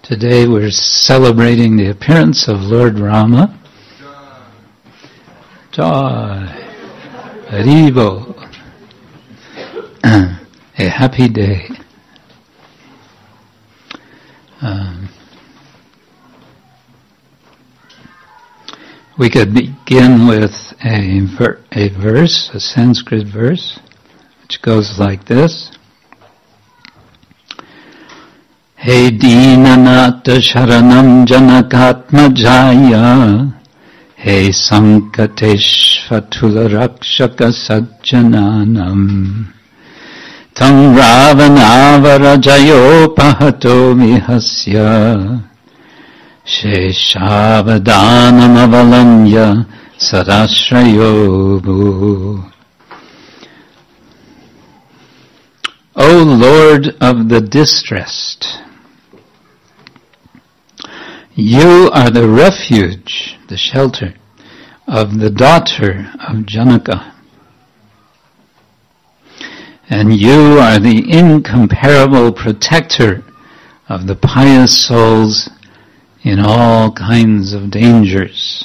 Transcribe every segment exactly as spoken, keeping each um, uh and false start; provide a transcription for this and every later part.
Today we're celebrating the appearance of Lord Rama. Joy. Haribo. A happy day. Um, we could begin with a, ver- a verse, a Sanskrit verse, which goes like this. He Dinanata Sharanam Janakatmajaya He Sankateshvatula Rakshaka Sajjananam Tam Ravanavarajayo Pahato Vihasya Sheshavadhanam Avalanya Sarashrayobu. O Lord of the distressed, you are the refuge, the shelter, of the daughter of Janaka. And you are the incomparable protector of the pious souls in all kinds of dangers.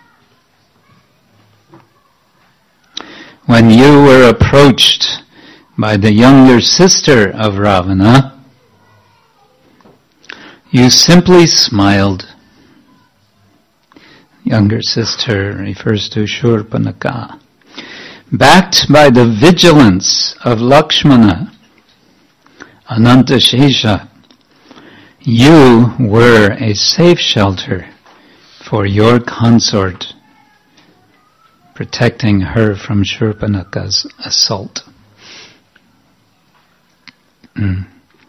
When you were approached by the younger sister of Ravana, you simply smiled. Younger sister refers to Shurpanaka. Backed by the vigilance of Lakshmana, Anantashesha, you were a safe shelter for your consort, protecting her from Shurpanaka's assault. Mm.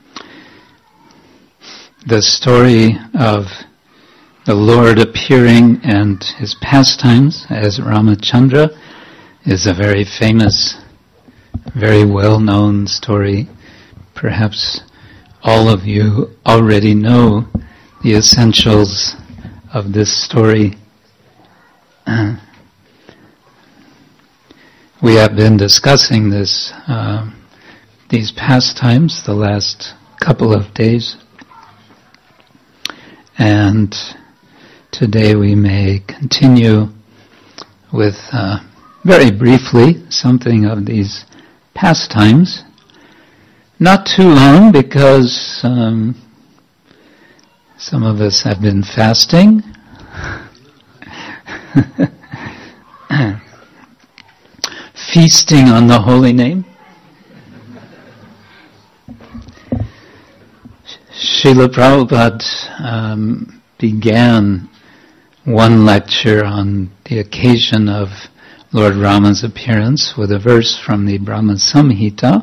The story of the Lord appearing and his pastimes as Ramachandra is a very famous, very well-known story. Perhaps all of you already know the essentials of this story. Uh, we have been discussing this, uh, these pastimes the last couple of days. And today we may continue with, uh, very briefly, something of these pastimes. Not too long, because um, some of us have been fasting. Feasting on the holy name. Srila Prabhupada um, began one lecture on the occasion of Lord Rama's appearance with a verse from the Brahma Samhita.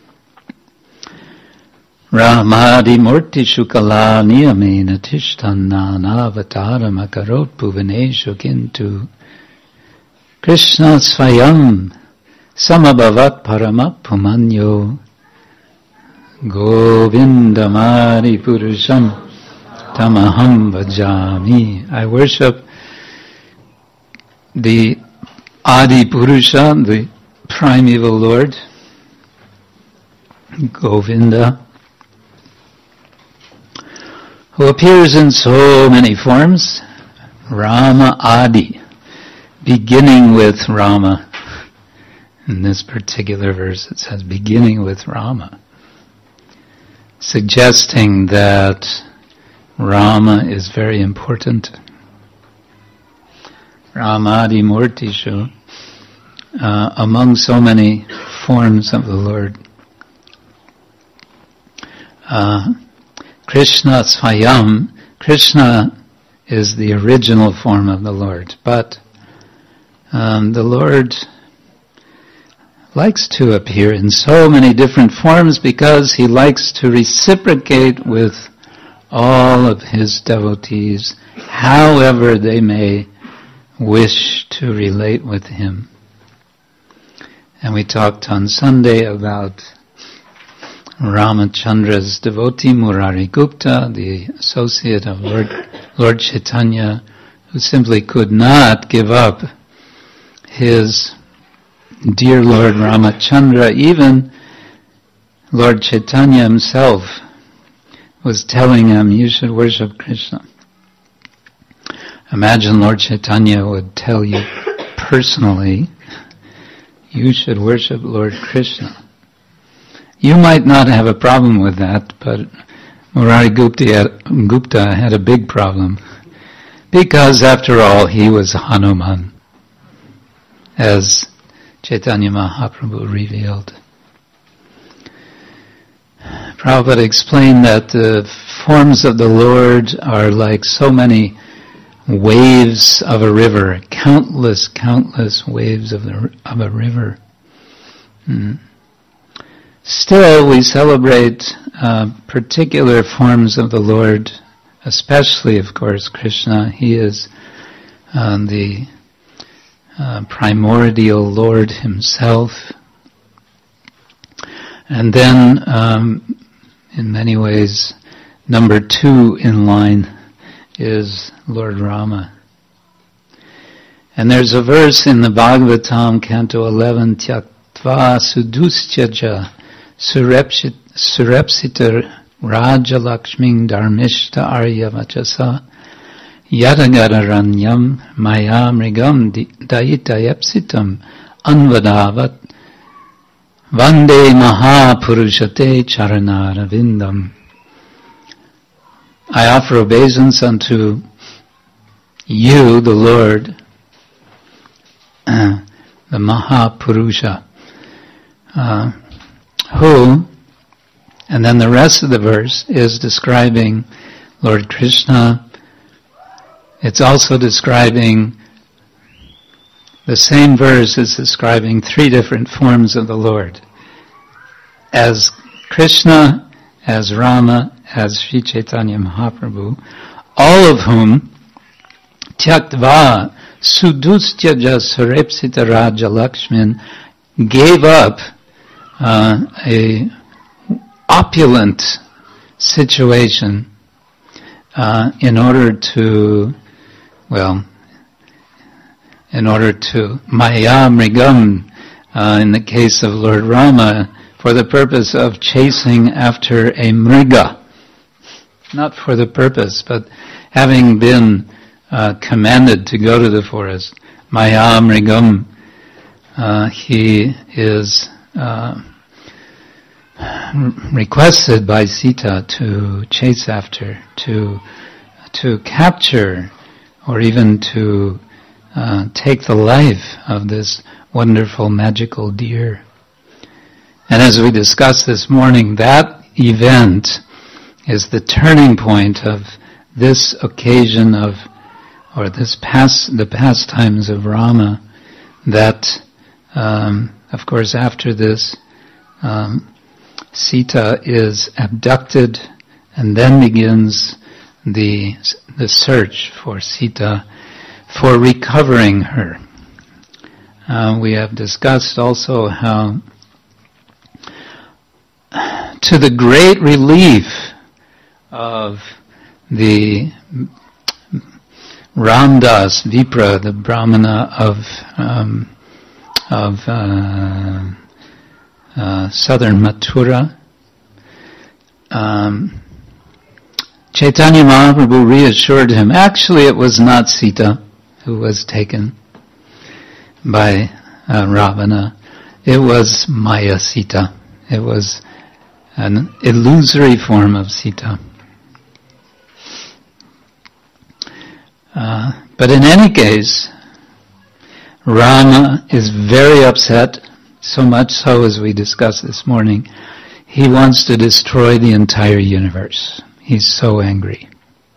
Ramadi murti shukala niyamena tishtannana avataram akarot bhuvaneshu kintu Krishna svayam samabhavat paramat pumanyo Govindamari Purusham Tamaham Vajami. I worship the Adi Purusha, the primeval Lord, Govinda, who appears in so many forms. Rama Adi, beginning with Rama. In this particular verse it says, beginning with Rama, suggesting that Rama is very important. Ramadi Murtishu, uh, among so many forms of the Lord. Uh, Krishna Svayam, Krishna is the original form of the Lord, but um, the Lord likes to appear in so many different forms because he likes to reciprocate with all of his devotees, however they may wish to relate with him. And we talked on Sunday about Ramachandra's devotee, Murari Gupta, the associate of Lord, Lord Chaitanya, who simply could not give up his dear Lord Ramachandra. Even Lord Chaitanya himself was telling him, you should worship Krishna. Imagine Lord Chaitanya would tell you personally, you should worship Lord Krishna. You might not have a problem with that, but Murari Gupta, Gupta had a big problem. Because after all, he was Hanuman, as Chaitanya Mahaprabhu revealed. Prabhupada explained that the forms of the Lord are like so many waves of a river, countless, countless waves of, the, of a river. Hmm. Still, we celebrate uh, particular forms of the Lord, especially, of course, Krishna. He is uh, the uh, primordial Lord himself. And then, um, in many ways, number two in line is Lord Rama. And there's a verse in the Bhagavatam, Canto eleven, Tyaktva sudustyaja surepsita raja lakshming dharmishta arya vachasa yadagararanyam maya mrigam dayitayepsitam anvadavat Vande Mahapurushate Charanaravindam. I offer obeisance unto you, the Lord, uh, the Mahapurusha, uh, who, and then the rest of the verse is describing Lord Krishna. It's also describing, the same verse is describing three different forms of the Lord. As Krishna, as Rama, as Sri Chaitanya Mahaprabhu, all of whom Tyaktva Sudustyaja Surepsita Raja Lakshmin gave up uh, a opulent situation uh, in order to, well, in order to Maya Mrigam, uh, in the case of Lord Rama, for the purpose of chasing after a mriga. Not for the purpose, but having been uh, commanded to go to the forest, Maya Mrigam, uh, he is uh, requested by Sita to chase after, to to capture, or even to Uh, take the life of this wonderful magical deer. And as we discussed this morning, that event is the turning point of this occasion of, or this past, the pastimes of Rama, that, um, of course, after this, um, Sita is abducted, and then begins the the search for Sita, for recovering her. Uh, we have discussed also how, to the great relief of the Ramdas Vipra, the Brahmana of um, of uh, uh, southern Mathura, um, Chaitanya Mahaprabhu reassured him. Actually, it was not Sita who was taken by uh, Ravana. It was Maya Sita. It was an illusory form of Sita. Uh, but in any case, Rama is very upset, so much so as we discussed this morning. He wants to destroy the entire universe. He's so angry.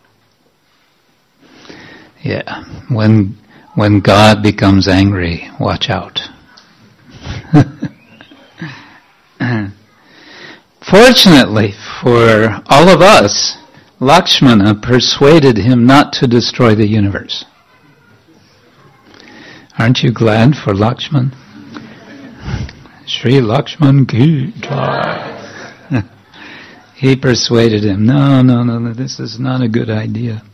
Yeah, when when God becomes angry, watch out. Fortunately for all of us, Lakshmana persuaded him not to destroy the universe. Aren't you glad for Lakshman? Sri Lakshman ki jai. He persuaded him, no, no, no, no, this is not a good idea.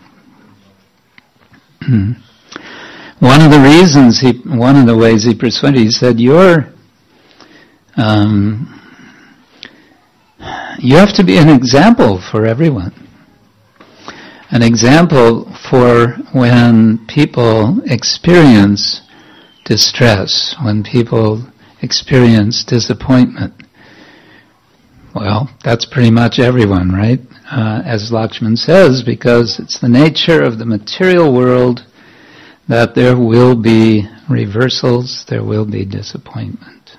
One of the reasons he, one of the ways he persuaded, he said, your, um, you have to be an example for everyone. An example for when people experience distress, when people experience disappointment. Well, that's pretty much everyone, right? Uh, as Lakshman says, because it's the nature of the material world that there will be reversals, there will be disappointment.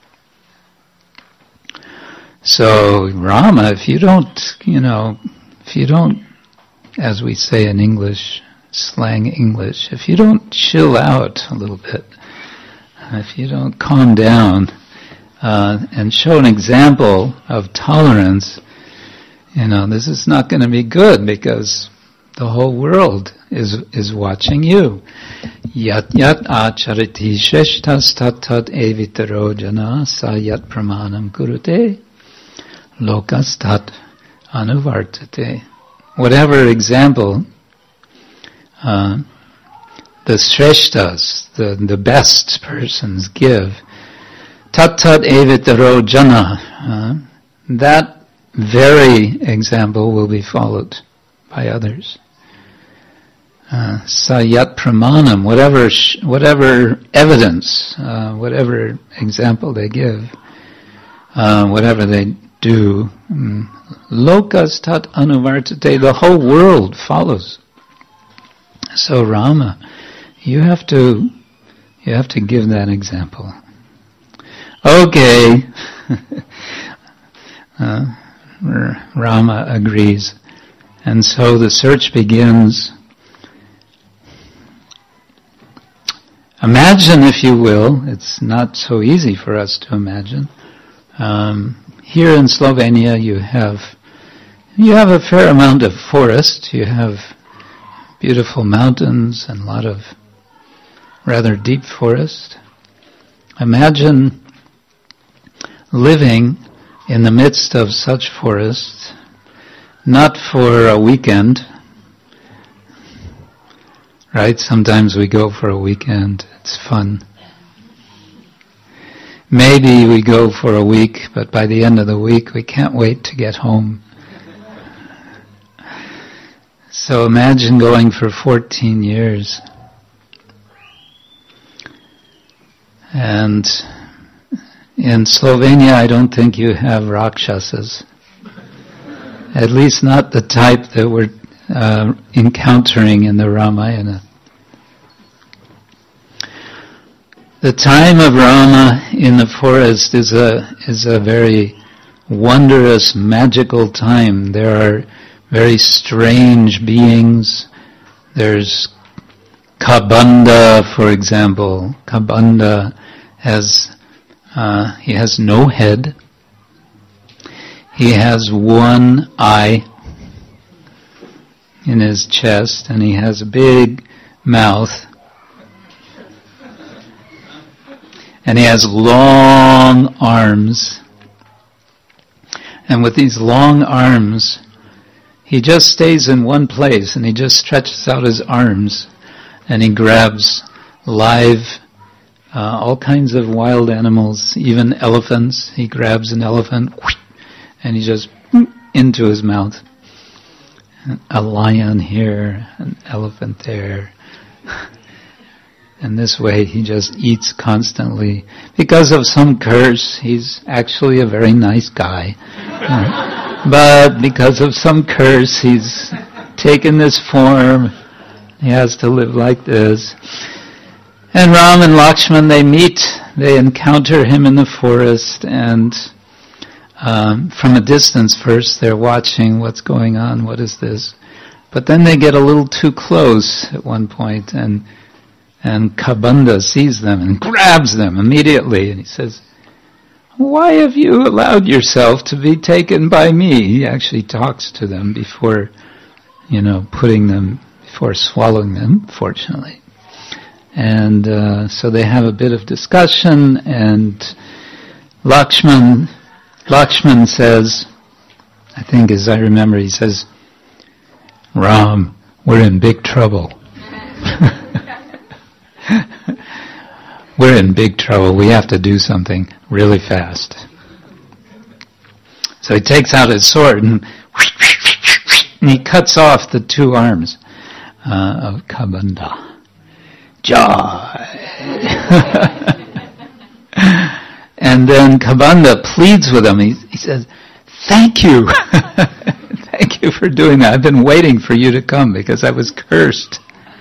So, Rama, if you don't, you know, if you don't, as we say in English, slang English, if you don't chill out a little bit, if you don't calm down uh, and show an example of tolerance, you know, this is not going to be good because the whole world is is watching you. Yat yat achariti sheshtas tat tat evitaro jana sa yat pramanam kurute lokas tat anuvartate. Whatever example uh, the shreshtas, the, the best persons give, tat tat evitaro jana, uh, that very example will be followed by others. Uh, sayat pramanam, whatever sh- whatever evidence, uh, whatever example they give, uh, whatever they do, um, lokas tat anuvartate, the whole world follows. So Rama, you have to you have to give that example. Okay. uh, Rama agrees. And so the search begins. Imagine, if you will, it's not so easy for us to imagine. Um, here in Slovenia you have you have a fair amount of forest, you have beautiful mountains and a lot of rather deep forest. Imagine living in the midst of such forests, not for a weekend, right? Sometimes we go for a weekend, it's fun. Maybe we go for a week, but by the end of the week we can't wait to get home. So imagine going for fourteen years. And in Slovenia, I don't think you have Rakshasas. At least not the type that we're uh, encountering in the Ramayana. The time of Rama in the forest is a is a very wondrous, magical time. There are very strange beings. There's Kabanda, for example. Kabanda has Uh, he has no head. He has one eye in his chest, and he has a big mouth. And he has long arms. And with these long arms, he just stays in one place, and he just stretches out his arms, and he grabs live Uh, all kinds of wild animals, even elephants. He grabs an elephant and he just into his mouth. A lion here, an elephant there. And this way he just eats constantly. Because of some curse, he's actually a very nice guy. But because of some curse, he's taken this form. He has to live like this. And Ram and Lakshman, they meet, they encounter him in the forest, and um, from a distance first they're watching what's going on, what is this? But then they get a little too close at one point, and and Kabanda sees them and grabs them immediately, and he says, "Why have you allowed yourself to be taken by me?" He actually talks to them before, you know, putting them, before swallowing them, fortunately. And uh, so they have a bit of discussion, and Lakshman, Lakshman says, I think as I remember, he says, "Ram, we're in big trouble. We're in big trouble. We have to do something really fast." So he takes out his sword and, and he cuts off the two arms uh, of Kabanda. Joy! And then Kabanda pleads with him. He, he says, thank you. Thank you for doing that. I've been waiting for you to come because I was cursed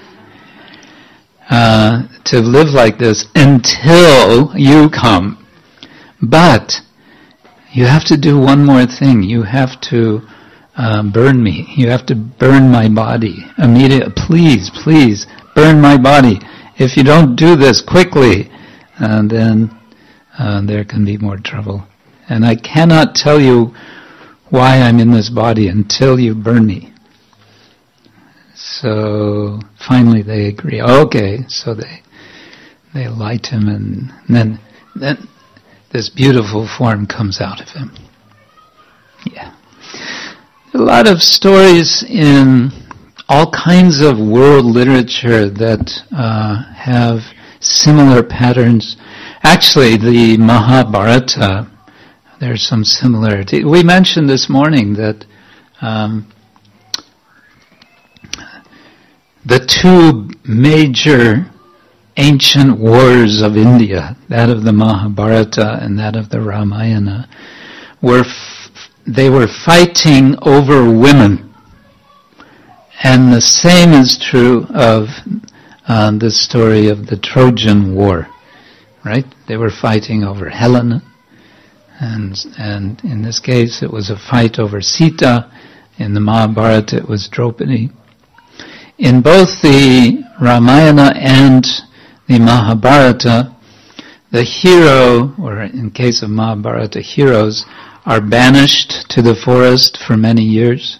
uh, to live like this until you come. But you have to do one more thing. You have to uh, burn me. You have to burn my body immediately. Please, please, burn my body. If you don't do this quickly, uh, then uh, there can be more trouble. And I cannot tell you why I'm in this body until you burn me. So finally they agree. Okay, so they they light him, and then then this beautiful form comes out of him. Yeah. A lot of stories in all kinds of world literature that uh, have similar patterns. Actually, the Mahabharata, there's some similarity. We mentioned this morning that um, the two major ancient wars of India, that of the Mahabharata and that of the Ramayana, were f- they were fighting over women. And the same is true of uh, the story of the Trojan War, right? They were fighting over Helena, and and in this case it was a fight over Sita. In the Mahabharata it was Draupadi. In both the Ramayana and the Mahabharata, the hero, or in case of Mahabharata, heroes, are banished to the forest for many years.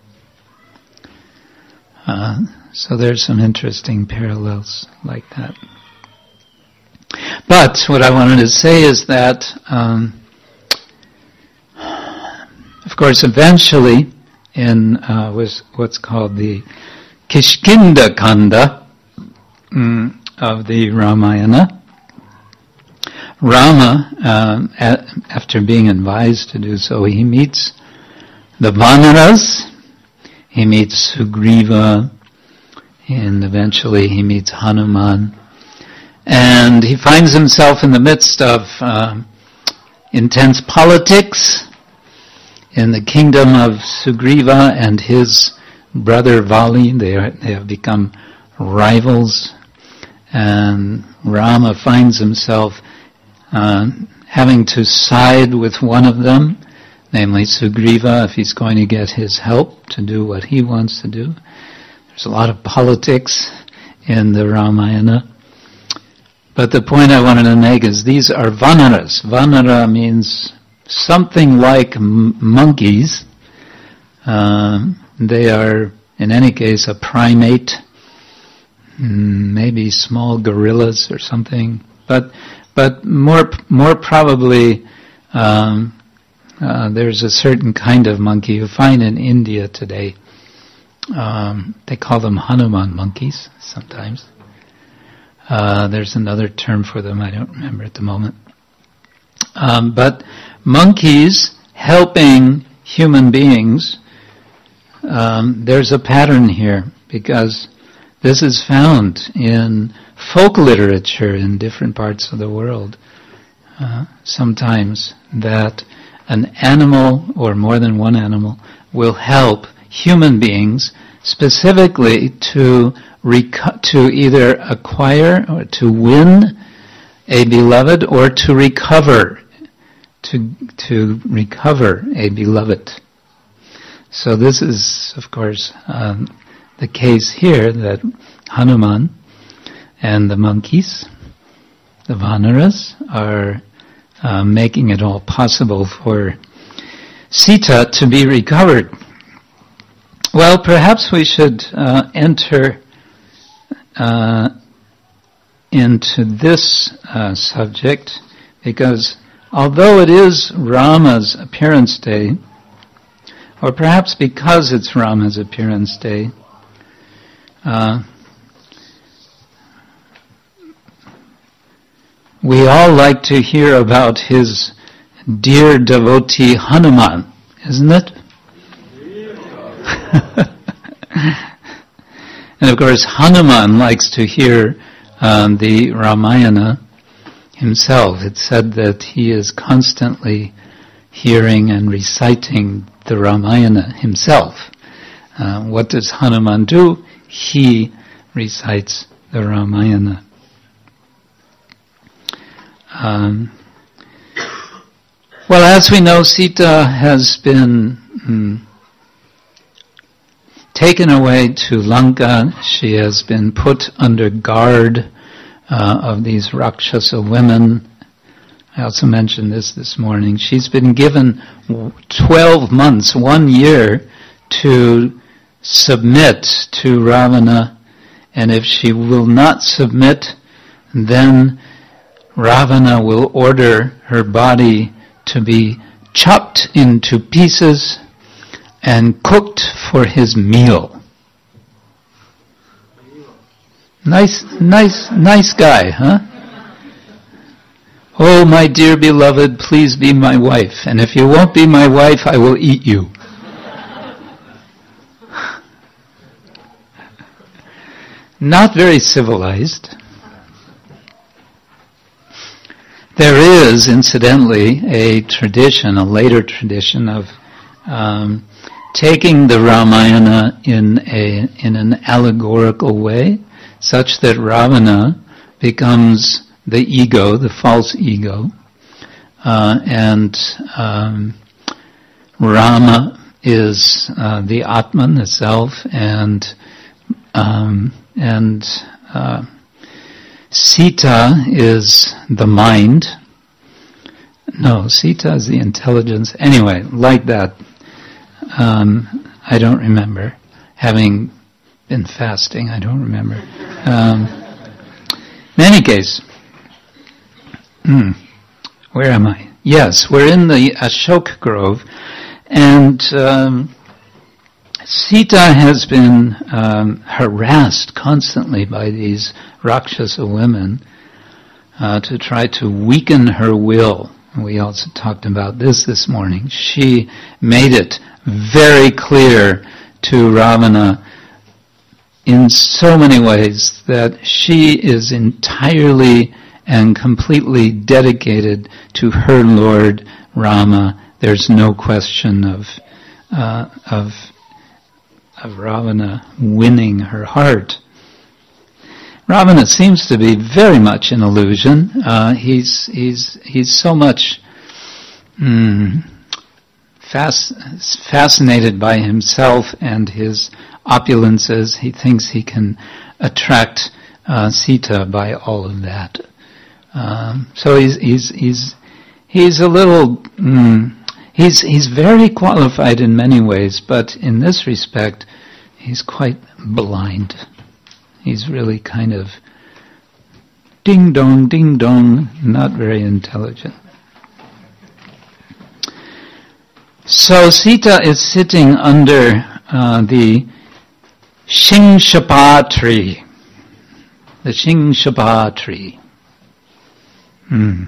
Uh, so there's some interesting parallels like that. But what I wanted to say is that, um, of course, eventually, in uh, was what's called the Kishkinda Kanda mm, of the Ramayana, Rama, um, a- after being advised to do so, he meets the Vanaras. He meets Sugriva, and eventually he meets Hanuman. And he finds himself in the midst of uh, intense politics in the kingdom of Sugriva and his brother Vali. They, are, they have become rivals. And Rama finds himself uh, having to side with one of them, namely Sugriva, if he's going to get his help to do what he wants to do. There's a lot of politics in the Ramayana. But the point I wanted to make is these are Vanaras. Vanara means something like m- monkeys. Uh, they are, in any case, a primate, maybe small gorillas or something. But but more more probably... Um, Uh, there's a certain kind of monkey you find in India today. Um, they call them Hanuman monkeys sometimes. Uh, there's another term for them, I don't remember at the moment. Um, but monkeys helping human beings, um, there's a pattern here, because this is found in folk literature in different parts of the world. Uh, sometimes that an animal, or more than one animal, will help human beings specifically to reco- to either acquire or to win a beloved, or to recover, to to recover a beloved. So this is, of course, um, the case here, that Hanuman and the monkeys, the Vanaras, are Uh, making it all possible for Sita to be recovered. Well, perhaps we should uh, enter uh, into this uh, subject, because although it is Rama's appearance day, or perhaps because it's Rama's appearance day, uh, we all like to hear about his dear devotee Hanuman, isn't it? And of course, Hanuman likes to hear um, the Ramayana himself. It's said that he is constantly hearing and reciting the Ramayana himself. Uh, what does Hanuman do? He recites the Ramayana. Um, well, as we know, Sita has been mm, taken away to Lanka. She has been put under guard uh, of these Rakshasa women. I also mentioned this this morning. She's been given twelve months, one year, to submit to Ravana, and if she will not submit, then Ravana will order her body to be chopped into pieces and cooked for his meal. Nice, nice, nice guy, huh? Oh, my dear beloved, please be my wife, and if you won't be my wife, I will eat you. Not very civilized. There is, incidentally, a tradition, a later tradition of um, taking the Ramayana in a in an allegorical way, such that Ravana becomes the ego, the false ego, uh, and um, Rama is uh, the Atman, the self, and um, and uh, Sita is the mind. No, Sita is the intelligence. Anyway, like that. Um, I don't remember. Having been fasting, I don't remember. Um, in any case, hmm, where am I? Yes, we're in the Ashok Grove, and um, Sita has been um, harassed constantly by these Rakshasa women uh, to try to weaken her will. We also talked about this this morning. She made it very clear to Ravana in so many ways that she is entirely and completely dedicated to her Lord Rama. There's no question of uh, of of Ravana winning her heart. Ravana seems to be very much an illusion. Uh, he's he's he's so much mm, fas- fascinated by himself and his opulences. He thinks he can attract uh, Sita by all of that. Um, so he's he's he's he's a little mm, he's he's very qualified in many ways, but in this respect, he's quite blind. He's really kind of ding dong, ding dong, not very intelligent. So Sita is sitting under uh, the Shingshapa tree. The Shingshapa tree. Hmm.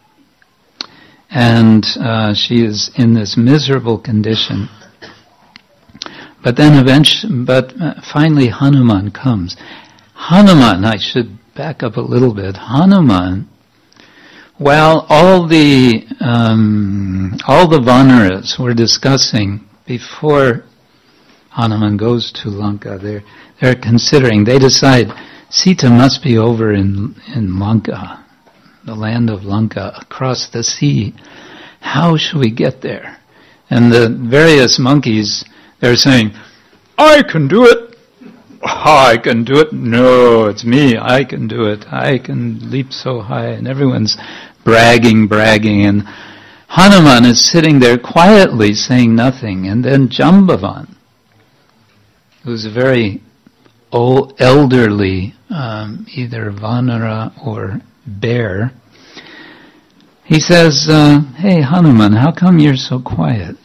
And uh, she is in this miserable condition. But then eventually, but uh, finally Hanuman comes. Hanuman, I should back up a little bit. Hanuman, while all the um, all the Vanaras were discussing before Hanuman goes to Lanka, they're they're considering. They decide Sita must be over in in Lanka, the land of Lanka, across the sea. How shall we get there? And the various monkeys, they're saying, I can do it. I can do it. No, it's me. I can do it. I can leap so high. And everyone's bragging, bragging. And Hanuman is sitting there quietly saying nothing. And then Jambavan, who's a very old, elderly, um, either Vanara or bear, he says, uh, hey Hanuman, how come you're so quiet?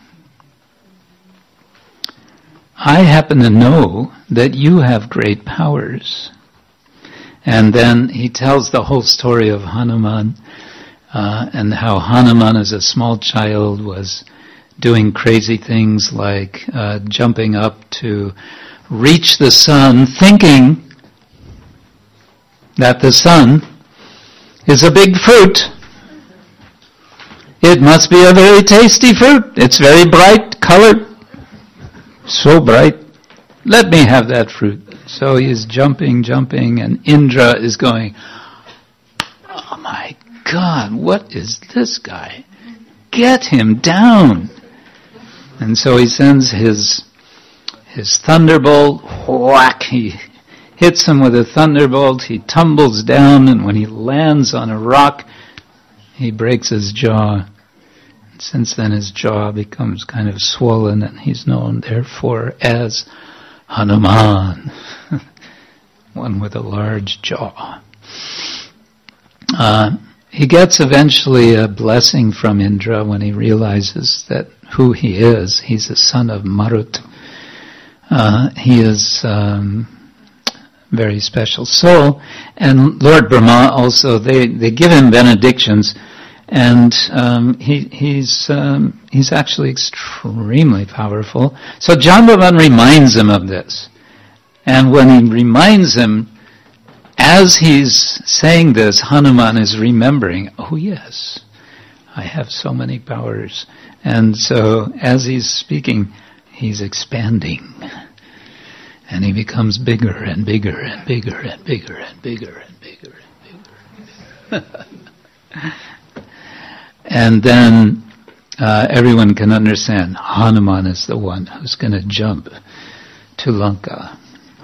I happen to know that you have great powers. And then he tells the whole story of Hanuman. uh, and how Hanuman as a small child was doing crazy things like uh, jumping up to reach the sun, thinking that the sun is a big fruit. It must be a very tasty fruit. It's very bright colored. So bright. Let me have that fruit. So he's jumping, jumping, and Indra is going, oh my God, what is this guy? Get him down. And so he sends his his thunderbolt, whack, he hits him with a thunderbolt, he tumbles down, and when he lands on a rock, he breaks his jaw. And since then his jaw becomes kind of swollen, and he's known therefore as Hanuman, one with a large jaw. Uh, he gets eventually a blessing from Indra when he realizes that who he is. He's a son of Marut. Uh, he is um, very special soul. And Lord Brahma also, they, they give him benedictions, and um, he, he's um, he's actually extremely powerful. So Jambavan reminds him of this. And when he reminds him, as he's saying this, Hanuman is remembering, oh yes, I have so many powers. And so as he's speaking, he's expanding. And he becomes bigger and bigger and bigger and bigger and bigger and bigger and bigger. And then uh, everyone can understand Hanuman is the one who's going to jump to Lanka.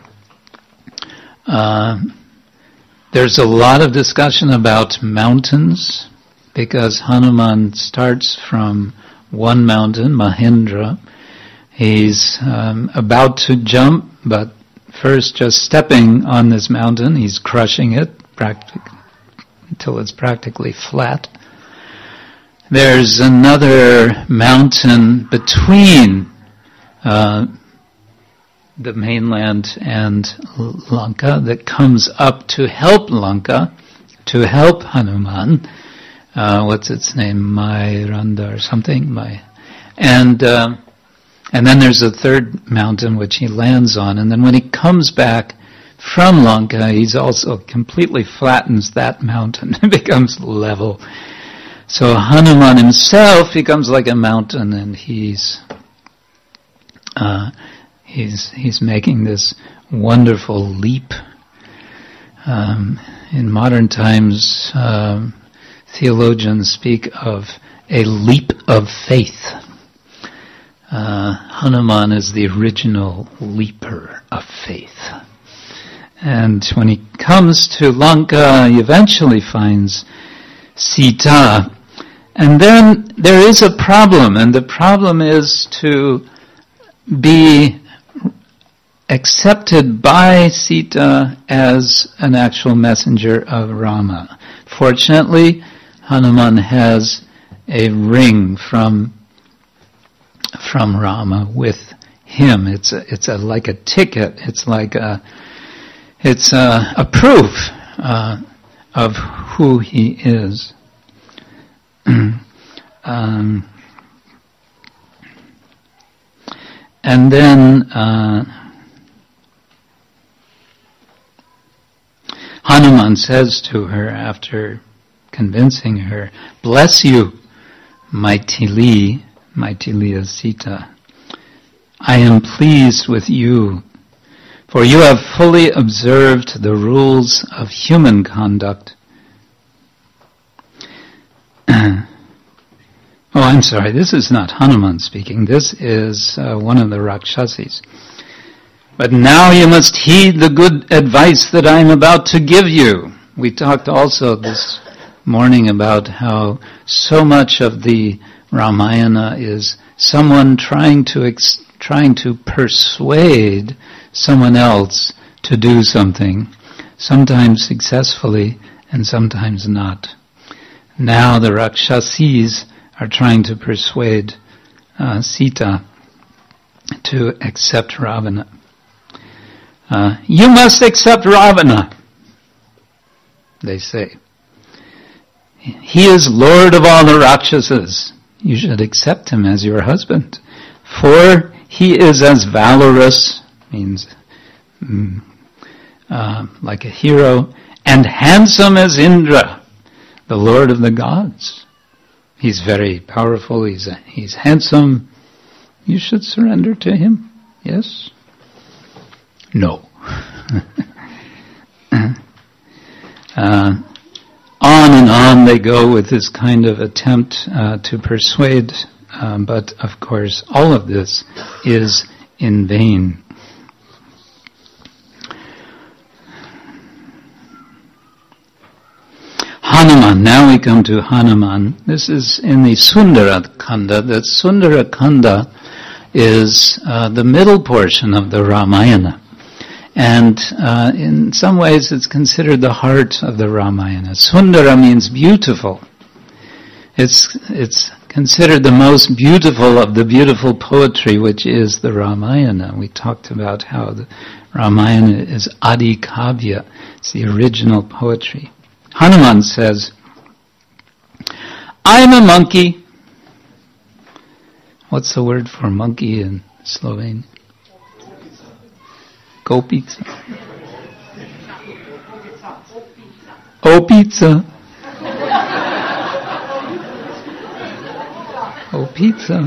Uh, there's a lot of discussion about mountains, because Hanuman starts from one mountain, Mahendra. He's um, about to jump, but first just stepping on this mountain, he's crushing it practic- until it's practically flat. There's another mountain between uh, the mainland and Lanka that comes up to help Lanka, to help Hanuman. Uh, what's its name? Mayranda or something. My, and uh, and then there's a third mountain which he lands on. And then when he comes back from Lanka, he's also completely flattens that mountain. It becomes level. So Hanuman himself becomes like a mountain, and he's uh, he's he's making this wonderful leap. Um, in modern times, um, theologians speak of a leap of faith. Uh, Hanuman is the original leaper of faith. And when he comes to Lanka, he eventually finds Sita. And then there is a problem, and the problem is to be accepted by Sita as an actual messenger of Rama. Fortunately, Hanuman has a ring from from Rama with him. It's a, it's a, like a ticket. It's like a it's a, a proof uh, of who he is. um, and then uh, Hanuman says to her, after convincing her, "Bless you, Maithili," Maithili is Sita. "I am pleased with you, for you have fully observed the rules of human conduct." Oh, I'm sorry, this is not Hanuman speaking. This is uh, one of the Rakshasis. "But now you must heed the good advice that I am about to give you." We talked also this morning about how so much of the Ramayana is someone trying to ex- trying to persuade someone else to do something, sometimes successfully and sometimes not. Now the Rakshasis are trying to persuade uh, Sita to accept Ravana. Uh, "you must accept Ravana," they say. He is Lord of all the Rakshasas. You should accept him as your husband. For he is as valorous, means mm, uh, like a hero, and handsome as Indra, the Lord of the gods. He's very powerful, he's, a, he's handsome. You should surrender to him. Yes? No. uh, On and on they go with this kind of attempt uh, to persuade, um, but of course all of this is in vain. Hanuman, now we come to Hanuman. This is in the Sundara Kanda. The Sundara Kanda is uh, the middle portion of the Ramayana. And uh, in some ways it's considered the heart of the Ramayana. Sundara means beautiful. It's it's considered the most beautiful of the beautiful poetry, which is the Ramayana. We talked about how the Ramayana is Adi Kavya. It's the original poetry. Hanuman says, I'm a monkey. What's the word for monkey in Slovene? Opica. Opica. Opica.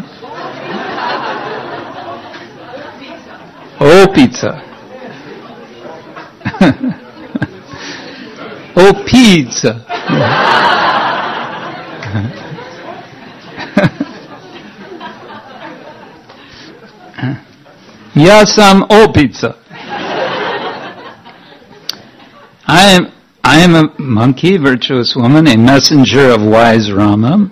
Opica. Opica. Ja sam opica. I am, I am a monkey, virtuous woman, a messenger of wise Rama.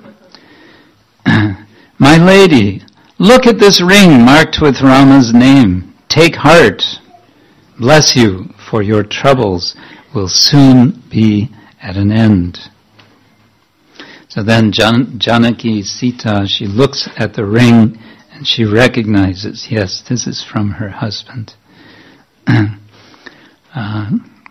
My lady, look at this ring marked with Rama's name. Take heart. Bless you, for your troubles will soon be at an end. So then Jan- Janaki Sita, she looks at the ring and she recognizes, yes, this is from her husband. uh,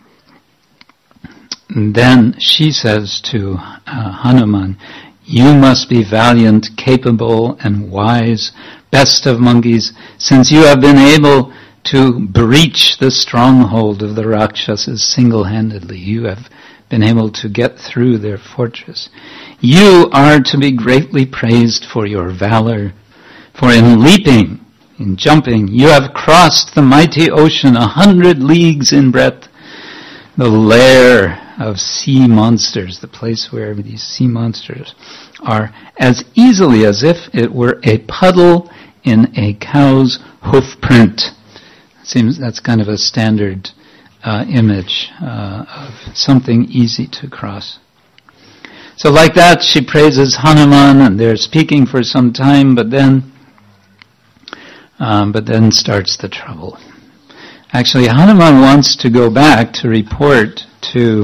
And then she says to uh, Hanuman, you must be valiant, capable, and wise, best of monkeys, since you have been able to breach the stronghold of the Rakshasas single-handedly. You have been able to get through their fortress. You are to be greatly praised for your valor, for in leaping, in jumping, you have crossed the mighty ocean a hundred leagues in breadth, the lair of sea monsters, the place where these sea monsters are, as easily as if it were a puddle in a cow's hoof print. Seems that's kind of a standard uh, image uh, of something easy to cross. So like that, she praises Hanuman, and they're speaking for some time, but then, um, but then starts the trouble. Actually, Hanuman wants to go back to report to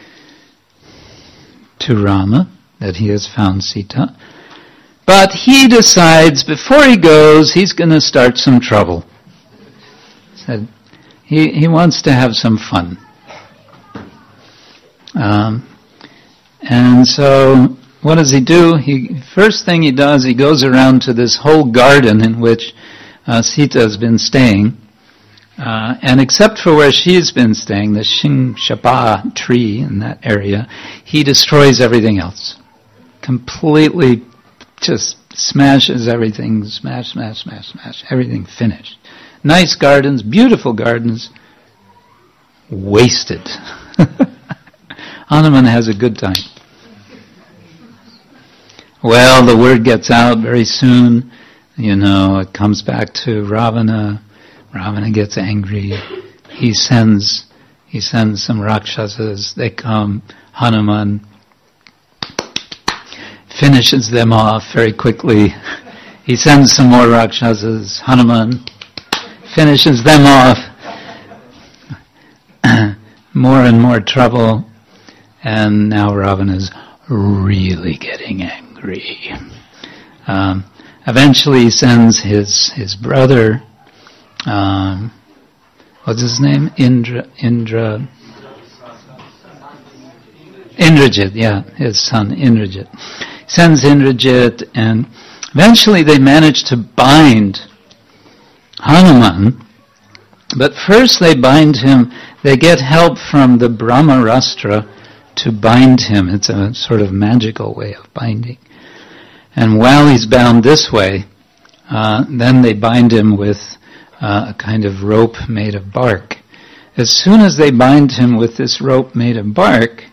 to Rama that he has found Sita, but he decides before he goes he's going to start some trouble. Said he he wants to have some fun, um, and so what does he do? He first thing he does, he goes around to this whole garden in which uh, Sita has been staying. Uh, and except for where she's been staying, the Shingshapa tree in that area, he destroys everything else. Completely just smashes everything, smash, smash, smash, smash, everything finished. Nice gardens, beautiful gardens, wasted. Hanuman has a good time. Well, the word gets out very soon. You know, it comes back to Ravana. Ravana gets angry. He sends, he sends some Rakshasas. They come. Hanuman finishes them off very quickly. He sends some more Rakshasas. Hanuman finishes them off. More and more trouble. And now Ravana's really getting angry. Um, eventually he sends his, his brother, Um, what's his name? Indra, Indra, Indrajit, yeah, his son Indrajit. Sends Indrajit, and eventually they manage to bind Hanuman. But first they bind him, they get help from the Brahmarastra to bind him. It's a sort of magical way of binding. And while he's bound this way, uh, then they bind him with uh, a kind of rope made of bark. As soon as they bind him with this rope made of bark,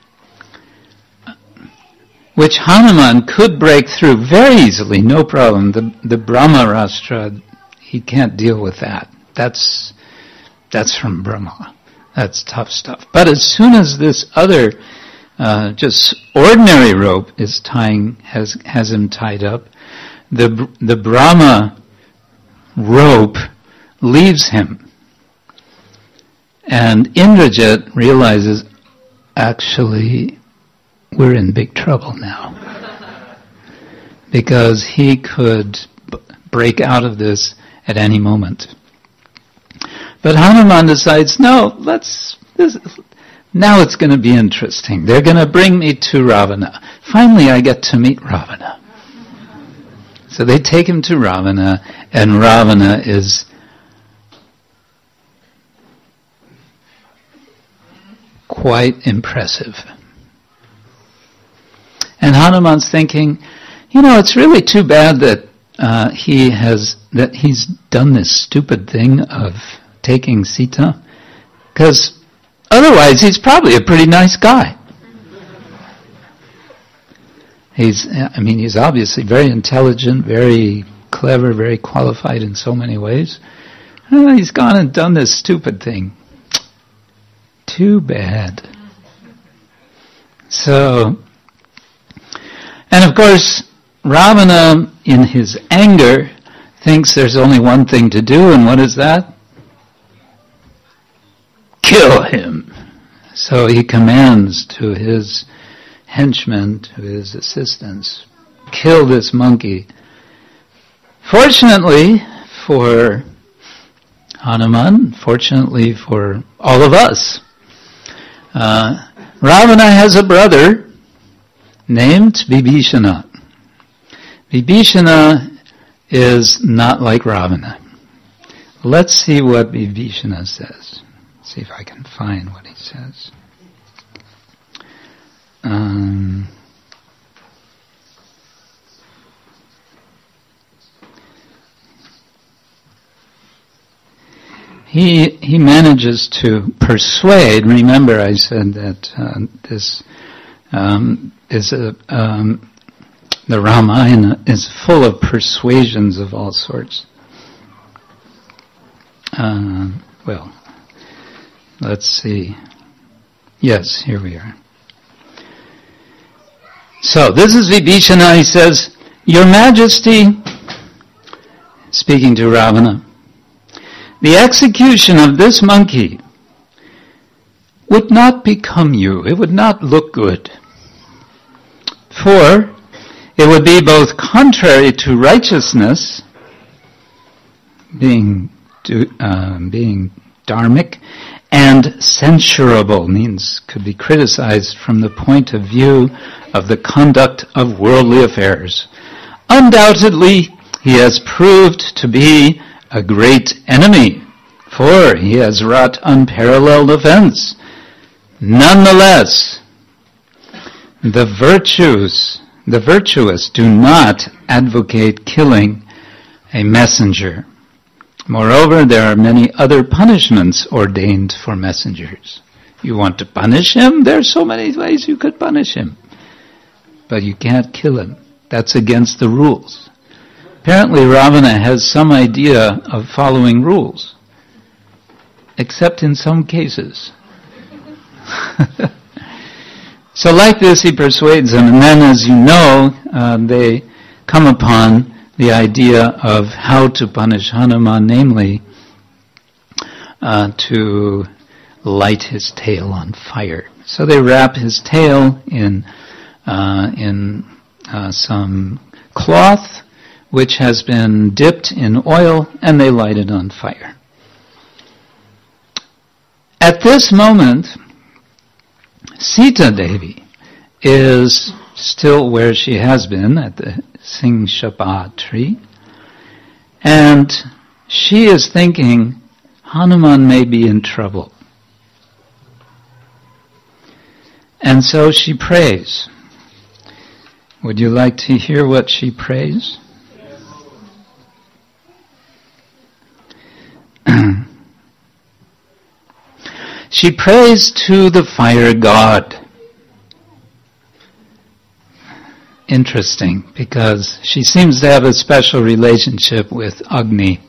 which Hanuman could break through very easily, no problem. The, the Brahmarastra, he can't deal with that. That's, that's from Brahma. That's tough stuff. But as soon as this other, uh, just ordinary rope is tying, has, has him tied up, the, the Brahma rope leaves him. And Indrajit realizes, actually, we're in big trouble now. Because he could b- break out of this at any moment. But Hanuman decides, no, let's, this, now it's going to be interesting. They're going to bring me to Ravana. Finally I get to meet Ravana. So they take him to Ravana, and Ravana is quite impressive. And Hanuman's thinking, you know, it's really too bad that uh, he has that he's done this stupid thing of taking Sita, because otherwise he's probably a pretty nice guy. He's, I mean, he's obviously very intelligent, very clever, very qualified in so many ways. Uh, he's gone and done this stupid thing. Too bad. So, and of course, Ravana, in his anger, thinks there's only one thing to do, and what is that? Kill him. So he commands to his henchmen, to his assistants, kill this monkey. Fortunately for Hanuman, fortunately for all of us, uh, Ravana has a brother named Vibhishana. Vibhishana is not like Ravana. Let's see what Vibhishana says. See if I can find what he says. Um, he he manages to persuade. Remember, I said that uh, this um, is a um, the Ramayana is full of persuasions of all sorts. Uh, well, let's see. Yes, here we are. So, this is Vibhishana. He says, Your Majesty, speaking to Ravana, the execution of this monkey would not become you. It would not look good. For it would be both contrary to righteousness, being uh, being dharmic, and censurable, means could be criticized from the point of view of the conduct of worldly affairs. Undoubtedly, he has proved to be a great enemy, for he has wrought unparalleled offense. Nonetheless, the virtues, the virtuous do not advocate killing a messenger. Moreover, there are many other punishments ordained for messengers. You want to punish him? There are so many ways you could punish him. But you can't kill him. That's against the rules. Apparently Ravana has some idea of following rules. Except in some cases. So like this he persuades him, and then as you know, uh, they come upon the idea of how to punish Hanuman, namely uh, to light his tail on fire. So they wrap his tail in uh, in uh, some cloth which has been dipped in oil, and they light it on fire. At this moment, Sita Devi is still where she has been, at the Singshapa tree. And she is thinking, Hanuman may be in trouble. And so she prays. Would you like to hear what she prays? She prays to the fire god. Interesting, because she seems to have a special relationship with Agni.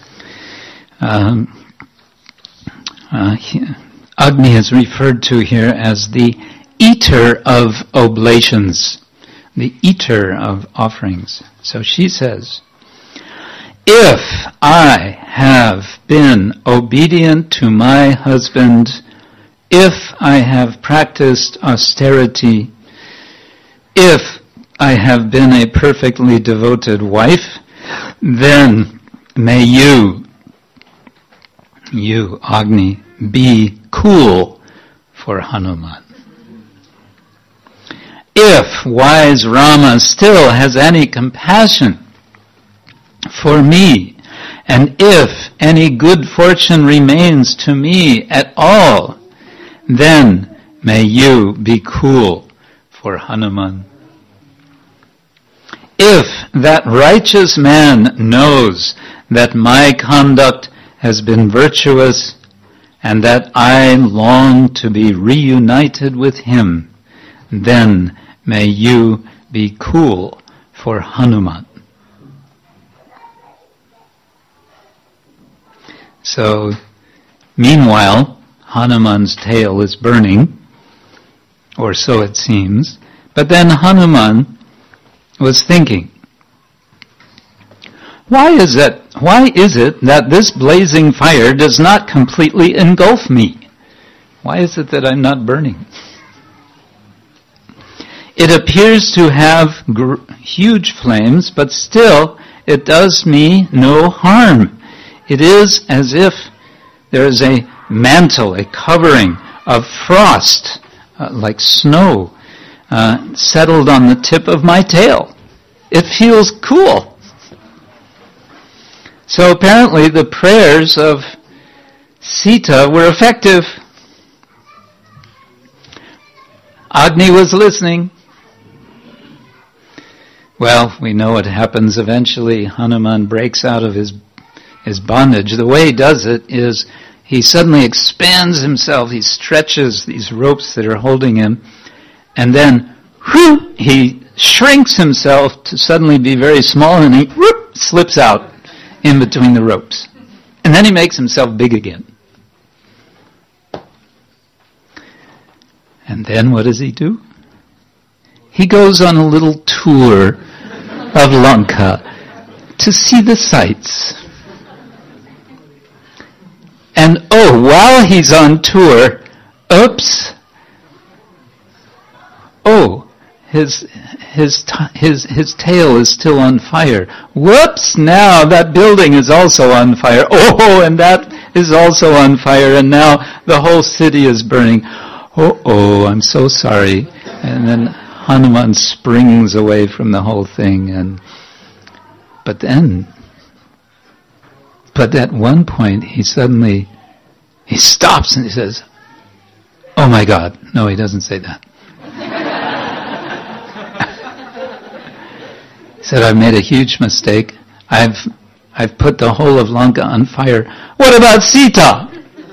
Um, uh, he, Agni is referred to here as the eater of oblations, the eater of offerings. So she says, if I have been obedient to my husband, if I have practiced austerity, if I have been a perfectly devoted wife, then may you, you, Agni, be cool for Hanuman. If wise Rama still has any compassion for me, and if any good fortune remains to me at all, then may you be cool for Hanuman. If that righteous man knows that my conduct has been virtuous and that I long to be reunited with him, then may you be cool for Hanuman. So, meanwhile, Hanuman's tail is burning, or so it seems, but then Hanuman was thinking, why is it, why is it that this blazing fire does not completely engulf me? Why is it that I'm not burning? It appears to have gr- huge flames, but still it does me no harm. It is as if there is a mantle, a covering of frost, uh, like snow, uh, settled on the tip of my tail. It feels cool. So apparently the prayers of Sita were effective. Agni was listening. Well, we know what happens eventually. Hanuman breaks out of his his bondage. The way he does it is he suddenly expands himself. He stretches these ropes that are holding him, and then whoo, he shrinks himself to suddenly be very small, and he whoop, slips out in between the ropes. And then he makes himself big again. And then what does he do? He goes on a little tour of Lanka to see the sights. And oh, while he's on tour, oops, oh, his his his his tail is still on fire. Whoops! Now that building is also on fire. Oh, and that is also on fire, and now the whole city is burning. Oh, oh, I'm so sorry. And then Hanuman springs away from the whole thing, and but then, but at one point he suddenly he stops and he says, "Oh my God!" No, he doesn't say that. He said, "I've made a huge mistake. I've I've put the whole of Lanka on fire. What about Sita?"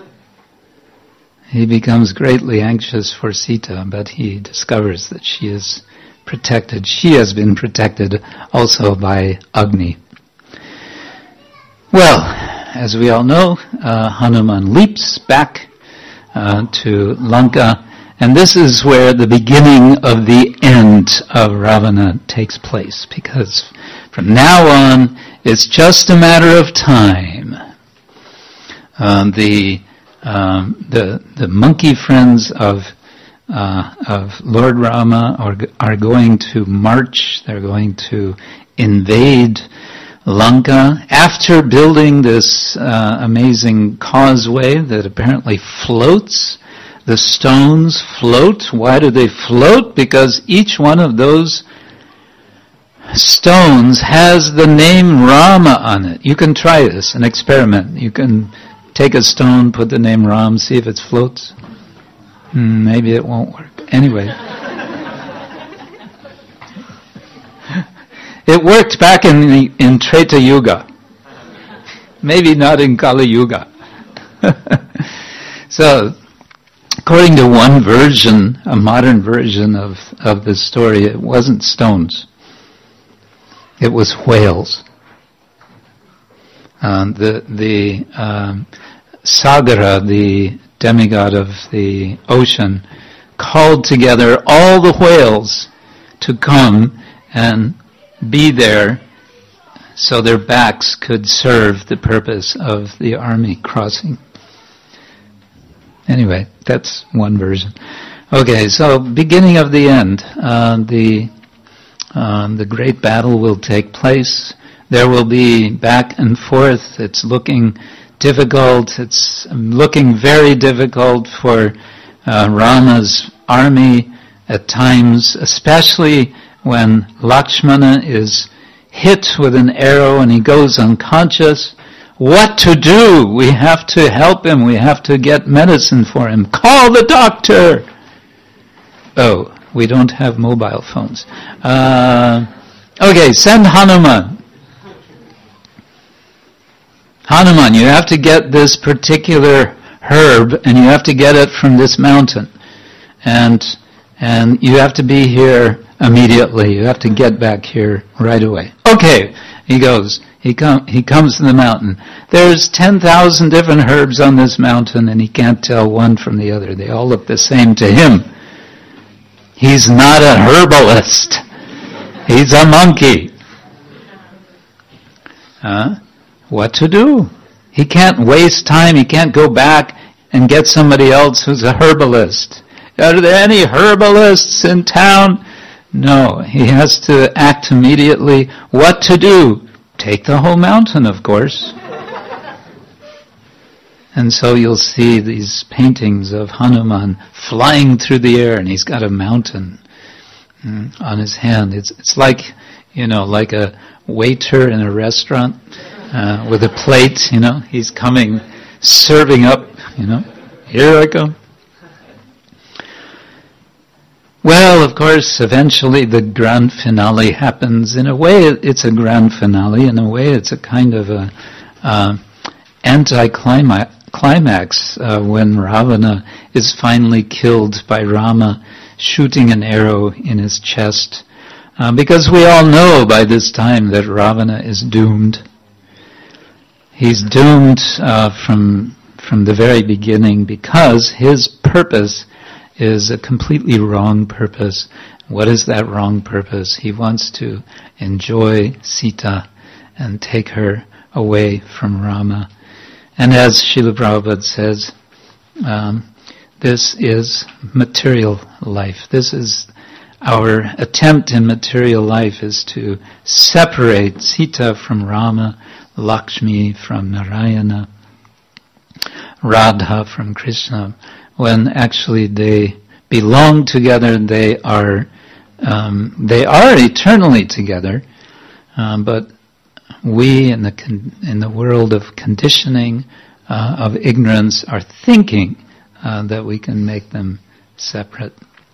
He becomes greatly anxious for Sita, but he discovers that she is protected. She has been protected also by Agni. Well, as we all know, uh, Hanuman leaps back uh, to Lanka, and this is where the beginning of the end of Ravana takes place, because from now on, it's just a matter of time. Um, the Um, the the monkey friends of uh, of Lord Rama are are going to march. They're going to invade Lanka after building this uh, amazing causeway that apparently floats The stones float. Why do they float? Because each one of those stones has the name Rama on it. You can try this, an experiment. You can take a stone, put the name Ram, see if it floats. Hmm, maybe it won't work. Anyway. It worked back in the, in Treta Yuga. Maybe not in Kali Yuga. So, according to one version, a modern version of, of the story, it wasn't stones. It was whales. Uh, the the um, Sagara, the demigod of the ocean, called together all the whales to come and be there so their backs could serve the purpose of the army crossing. Anyway, that's one version. Okay, so beginning of the end. Uh, the uh, the great battle will take place. There will be back and forth. It's looking difficult. It's looking very difficult for uh, Rama's army at times, especially when Lakshmana is hit with an arrow and he goes unconscious. What to do? We have to help him. We have to get medicine for him. Call the doctor! Oh, we don't have mobile phones. Uh, okay, send Hanuman. Hanuman, you have to get this particular herb and you have to get it from this mountain. And and you have to be here immediately. You have to get back here right away. Okay, he goes. He com- he comes to the mountain. There's ten thousand different herbs on this mountain and he can't tell one from the other. They all look the same to him. He's not a herbalist. He's a monkey. Huh? What to do? He can't waste time. He can't go back and get somebody else who's a herbalist. Are there any herbalists in town? No. He has to act immediately. What to do? Take the whole mountain, of course. And so you'll see these paintings of Hanuman flying through the air, and he's got a mountain mm, on his hand. It's it's like, you know, like a waiter in a restaurant uh, with a plate, you know. He's coming, serving up, you know. Here I go. Well, of course, eventually the grand finale happens. In a way, it's a grand finale. In a way, it's a kind of a uh, anti-climax climax, uh, when Ravana is finally killed by Rama shooting an arrow in his chest. Uh, because we all know by this time that Ravana is doomed. He's doomed uh, from from the very beginning because his purpose is a completely wrong purpose. What is that wrong purpose? He wants to enjoy Sita and take her away from Rama. And as Srila Prabhupada says, um, this is material life. This is our attempt in material life, is to separate Sita from Rama, Lakshmi from Narayana, Radha from Krishna, when actually they belong together. They are um, they are eternally together, um, but we in the con- in the world of conditioning, uh, of ignorance, are thinking uh, that we can make them separate.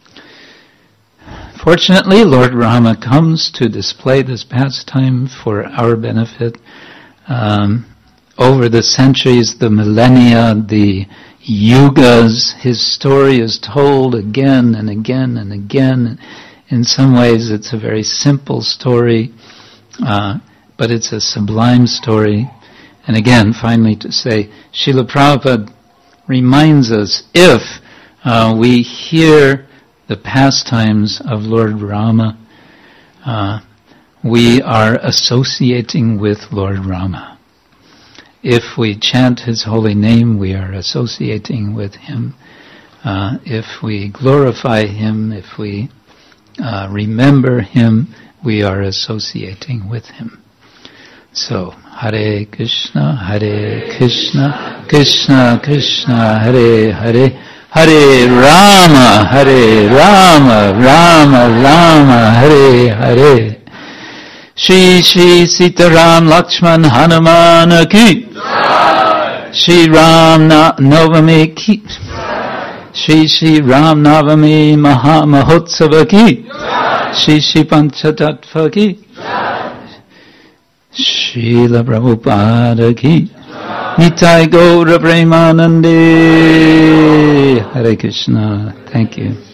Fortunately, Lord Rama comes to display this pastime for our benefit. Um, over the centuries, the millennia, the yugas, his story is told again and again and again. In some ways, it's a very simple story, uh, but it's a sublime story. And again, finally to say, Srila Prabhupada reminds us, if uh, we hear the pastimes of Lord Rama, uh, we are associating with Lord Rama. If we chant his holy name, we are associating with him. Uh, if we glorify him, if we uh, remember him, we are associating with him. So, Hare Krishna, Hare Krishna, Krishna Krishna, Hare Hare, Hare Rama, Hare Rama, Rama Rama, Hare Hare. Shri Shri Sitaram Lakshman Hanumana ki. Shri Ram Na- Navami ki. Shri Shri Ram Navami Maha Mahotsava ki. Shri Shri Panchatattva ki. Srila Prabhupada ki. Nitai Gaura Premanande. Hare Krishna. Thank you.